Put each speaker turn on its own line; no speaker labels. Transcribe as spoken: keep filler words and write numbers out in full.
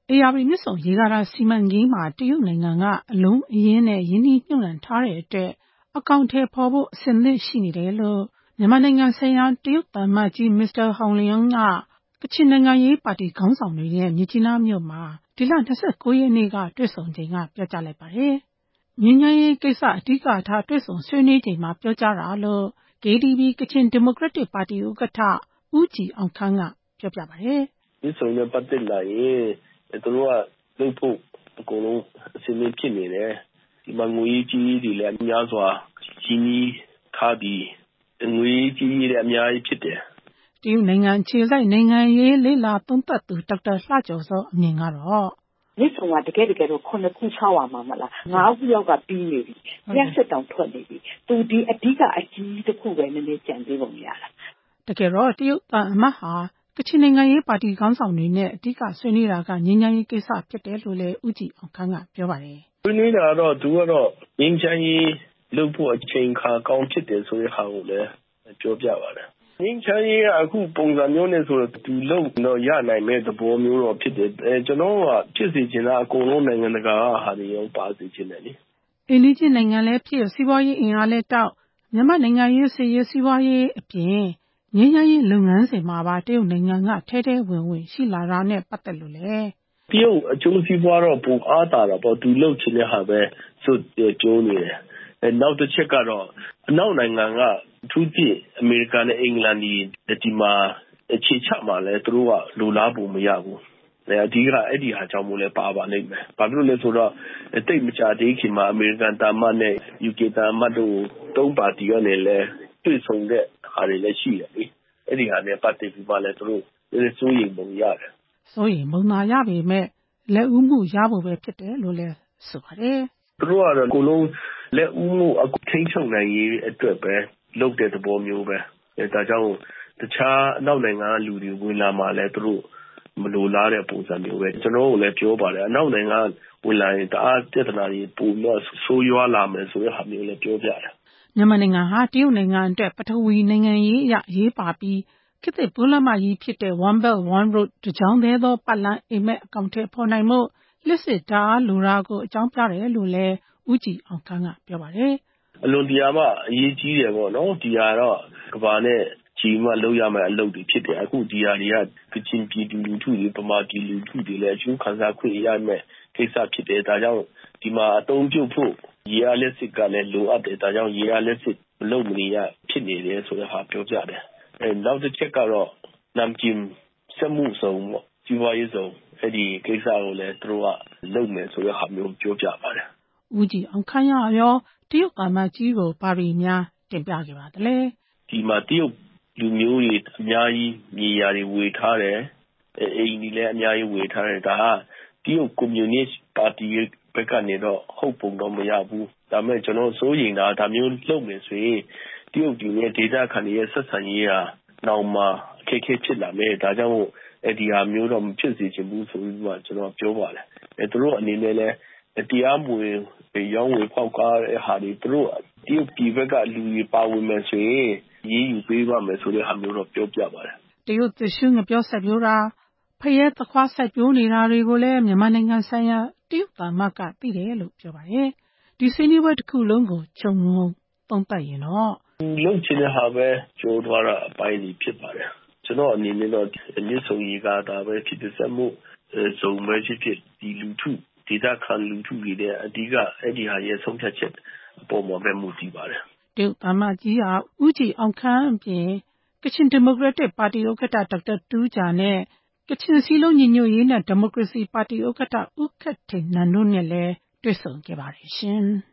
အေယာဝတီမြစ်ဆုံရေကာတာစီမံကိန်းမှာတရုတ်နိုင်ငံကအလုံးအရင်းနဲ့ရင်းနှီးမြှုပ်နှံထားတဲ့အတွက်အကောင့်ထဲပေါ်ဖို့အဆင်သင့်ရှိနေတယ်လို့မြန်မာနိုင်ငံဆိုင်ရာတရုတ်သံအမတ်ကြီးမစ္စတာဟောင်လျန်းကကချင်နိုင်ငံရေးပါတီခေါင်းဆောင်တွေရဲ့မြစ်ကြီးနားမြို့မှာဒီလ၂၉ရက်နေ့ကတွေ့ဆုံချိန်ကပြောကြားလိုက်ပါတယ်။ငြိမ်းချမ်းရေးကိစ္စအဓိကထားတွေ့ဆုံဆွေးနွေးချိန်မှာပြောကြားတာလို့ ကေဒီပီ ကချင်ဒီမိုကရက်တစ်ပါတီဥက္ကဋ္ဌဦးကြည်အောင်ခမ်းကပြောပြပါတယ်
။မြစ်ဆုံနဲ့ပတ်သက်လာရင်သူတို့ကလုပ်ဖို့အကုန်လုံးအစီအစဉ်ဖြစ်နေတယ်။ဒီမှာငွေကြီးတွေလည်းအများစွာကြီးကြီးထားပြီးငွေကြီးတွေလည်းအများကြီးဖြစ်တယ်
။တရုတ်နိုင်ငံခြေစိုက်နိုင်ငံရေးလေ့လာသုံးသပ်သူဒေါက်တာလှကျော်စောအမြင်ကတော့
မြစ်ဆုံကတကယ်တကယ်တော့ခုနှစ်ခုချောင်းပါမှာမလားငါးခုရောက်ကပြီးနေပြီလျှက်စစ်တောင်ထွက်နေပြီသူဒီအဓိကအကြီးတစ်ခုပဲနည်းနည်းကြံသေးပုံရတာ
တကယ်တော့တရုတ်အမတ်ဟာကချင်နိုင်ငံရေးပါတီခေါင်းဆောင်တွေနဲ့အဓိကဆွေးနွေးတာကငြိမ်းချမ်းရေးကိစ္စဖြစ်တယ်လို့လည်းဦးကြည်အောင်ခမ်းကပြောပါတယ်
ဆွေးနွေးတာတော့သူကတော့ငြိမ်းချမ်းရေးလုပ်ဖို့အချိန်ခါကောင်းဖြစ်တယ်ဆိုတဲ့ဟာကိုလည်းပြောပြပါတယ်ငြိမ်းချမ်းရေးကအခုပုံစံမျိုးနဲ့ဆိုတော့သူလုံတော့ရနိုင်မဲ့သဘောမျိုးတော့ဖြစ်တယ်အဲကျွန်တော်ကဖြစ်စီချင်တာအကုန်လုံးနိုင်ငံတကာဟာတွေရောပါစီချင်တယ်လေ
အိန္ဒိယနိုင်ငံလည်းဖြစ်စီးပွားရေးအင်အားလည်းတောက်မြန်မာနိုင်ငံရေးစီးရေးစီးပွားရေးအပြင်ငြိမ်းချမ်းရေးလုပ်ငန်းစဉ်မှာပါတရုတ်နိုင်ငံကထဲထဲဝင်ဝင်ရှိလာတာနဲ့ပတ်သက်လို့လေ
တရုတ်အကျိုးစီးပွားတော့ပုံအားတာတော့ပေါ့သူလုပ်ချင်တဲ့ဟာပဲစွတ်ကြိုးနေတယ်အဲနောက်တစ်ချက်ကတော့အနောက်နိုင်ငံကသူကြည့်အမေရိကန်နဲ့အင်္ဂလန်ဒီဒီမှာအခြေချမှာလဲသူတို့ကလိုလားဖို့မရဘူးအဓိကအဲ့ဒီဟာကြောင့်မို့လဲပါပါလိမ့်မယ်ဘာဖြစ်လို့လဲဆိုတော့တိတ်မကြသေးခင်မှာအမေရိကန်တာမတ်နဲ့ ယူကေ တာမတ်တို့သုံးပါတီကနေလဲတွေ့ဆုံတဲ့ဟာတွေလည်းရှိတယ်လေအဲ့ဒီဟာနဲ့ပတ်သက်ပြီးမှလဲသူတို့စိုးရိမ်ပုံရတယ်
စိုးရိမ်ပုံသာရပေမဲ့လက်ဦးမှုရဖို့ပဲဖြစ်တယ်လို့လဲဆိုပါတယ်
သူတို့ကတော့အကုန်လုံးလက်ဦးမှုအထိန်းချုပ်နိုင်ရေးအတွက်ပဲလုပ်တဲ့သဘောမျိုးပဲအဲဒါကြောင့်တခြားအနောက်နိုင်ငံကလူတွေဝင်လာမှလဲသူတို့မလိုလားတဲ့ပုံစံမျိုးပဲကျွန်တော်တို့လည်းပြောပါတယ်အနောက်နိုင်ငံဝင်လာရင်တအားပြဿနာတွေပိုပြီးဆိုးရွားလာမယ်ဆိုတဲ့ဟာမျိုးလည်းပြောပြတယ်
မြန်မာနိုင်ငံဟာတရုတ်နိုင်ငံအတွက်ပထဝီနိုင်ငံရေးအရရေးပါပြီးခေတ်သစ်ပိုးလမ်းမကြီးဖြစ်တဲ့ One Belt One Road တကြောင်တည်းသောပတ်လမ်းအိမ်မက်အကောင့်ထဲပေါ်နိုင်မှုလစ်စစ်တာလိုတာကိုအကြောင်းပြတယ်လို့လည်းဦးကြည်အောင်ခမ်းကပြောပါတယ်
အလွန်တရာမှအရေးကြီးတယ်ပေါ့နော်ဒီဟာတော့ကဘာနဲ့ကြီးမှလောက်ရမယ့်အလုပ်တွေဖြစ်တယ်အခုဒီဟာတွေကကချင်ပြည်သူလူထုတွေပမာပြည်လူထုတွေလည်းအကျိုးခံစားခွင့်ရမယ့်ကိစ္စဖြစ်တယ်ဒါကြောင့်ဒီမှာအသုံးပြုဖို့ရေအားလက်စစ်ကလည်းလိုအပ်တယ်ဒါကြောင့်ရေအားလက်စစ်မလုပ်မနေရဖြစ်နေတယ်ဆိုတဲ့ဟာပြောပြတယ်အဲနောက်တစ်ချက်ကတော့နမ်ဂျင်စက်မှုဆောင်ပေါ့စီးပွားရေးဆောင်အဲ့ဒီကိစ္စကိုလည်းသူတို့ကလုပ်မယ်ဆိုတဲ့ဟာမျိုးပြောပြပါတယ်
ဦးကြည်အောင်ခမ်းရရောတရုတ်ကမ္ဘာကြီးကိုပါရီများတင်ပြခဲ့ပါသလဲ
ဒီမှာတရုတ်လူမျိုးတွေအများကြီးမြေယာတွေဝေထားတယ်အိမ်တွေလည်းအများကြီးဝေထားတယ်ဒါကတရုတ်ကွန်မြူနစ်ပါတီဘက်ကနေတော့ဟုတ်ပုံတော့မရဘူးဒါပေမဲ့ကျွန်တော်စိုးရိမ်တာဒါမျိုးလုပ်မယ်ဆိုရင်တရုတ်ပြည်နဲ့ဒေသခံတွေရဲ့ဆက်ဆံရေးဟာနောက်မှအခက်အခဲဖြစ်လာမယ်ဒါကြောင့်မို့ဒီဟာမျိုးတော့မဖြစ်စေချင်ဘူးဆိုပြီးမှကျွန်တော်ပြောပါတယ်အဲသူတို့အနေနဲ့လည်းတရားမဝင်ရောင်းဝယ်ဖောက်ကားတဲ့ဟာတွေသူတို့တရုတ်ပြည်ဘက်ကလူတွေပါဝင်မယ်ဆိုရင်ရေးယူပေးပါမယ်ဆိုတဲ့ဟာမျိုးတော့ပြောပြပါတယ်
တရုတ်သရှုငပြောဆက်ပြောတာဖရဲသခွားဆက်ပြောနေတာတွေကိုလည်းမြန်မာနိုင်ငံဆိုင်ရာတရုတ်သံမတ်ကသိတယ်လို့ပြောပါတယ်ဒီဆွေးနွေးပွဲတစ်ခုလုံးကိုခြုံငုံသုံးသပ်ရင်တော့
လုံချင်တဲ့ဟာပဲကြိုးသွားတာအပိုင်းကြီးဖြစ်ပါတယ်ကျွန်တော်အနေနဲ့တော့မြစ်ဆုံရေကာတာပဲဖြစ်တဲ့စက်မှုစုံပဲဖြစ်ဖြစ်ဒီလူထုဒေသခံလူထုတွေတဲ့အဓိကအဲ့ဒီဟာရဲ့ဆုံးဖြတ်ချက်အပေါ်မှာပဲမူတည်ပါတယ်
တရုတ်သံမတ်ကြီးဟာဦးကြည်အောင်ခမ်းအပြင်ကချင်ဒီမိုကရက်တစ်ပါတီဥက္ကဋ္ဌဒေါက်တာတူးဂျာနဲ့ကချင်စည်းလုံးညီညွတ်ရေးနဲ့ဒီမိုကရေစီပါတီဥက္ကဋ္ဌဦးခက်ထိန်နန်တို့နဲ့လည်းတွေ့ဆုံခဲ့ပါတယ်ရှင်